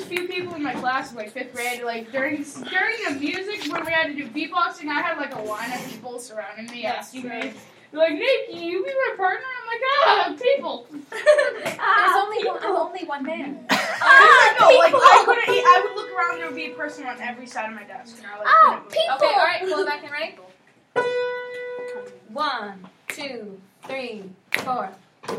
few people in my class in like 5th grade, like during the music when we had to do beatboxing, I had like a line of people surrounding me asking me. They're like, Nick, you be my partner? I'm like, people. I'm only one man. No, like I would look around, there would be a person on every side of my desk. And I like, people. Okay, all right, pull it back in, ready? 1, 2, 3, 4.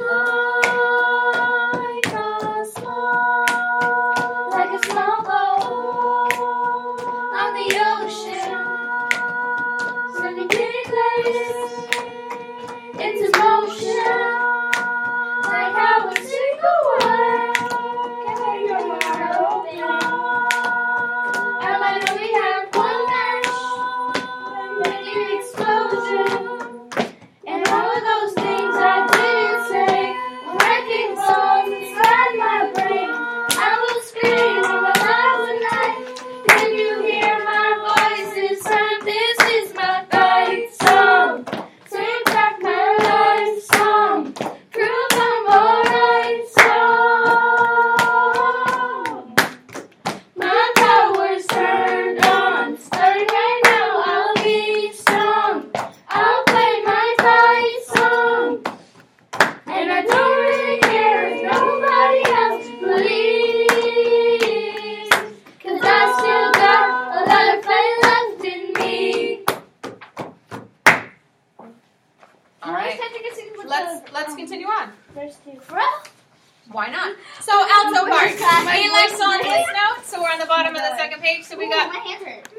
Like a small boat on the ocean, sending pretty place into motion, like how a single word can make your heart open. And I know we have one match, many explosions, and all of those things I didn't say, wrecking balls inside my brain. I will scream in the middle of the night. Can you hear my voice inside? This is my fight song. Take back my life song. Prove I'm alright song. My power's turned on. Starting right now, I'll be strong. I'll play my fight song. And I don't really care if nobody else believes, 'cause I still got a lot of fight left in me. All right. Let's continue on. There's two. Why not? So alto part. Main life's on this note, so we're on the bottom of the second page. So we got my hand hurt.